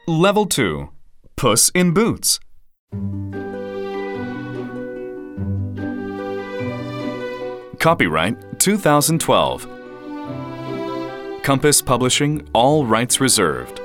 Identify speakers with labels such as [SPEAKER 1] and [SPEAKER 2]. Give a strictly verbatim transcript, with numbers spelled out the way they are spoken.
[SPEAKER 1] Level two. Puss in Boots. Copyright two thousand twelve. Compass Publishing, all rights reserved.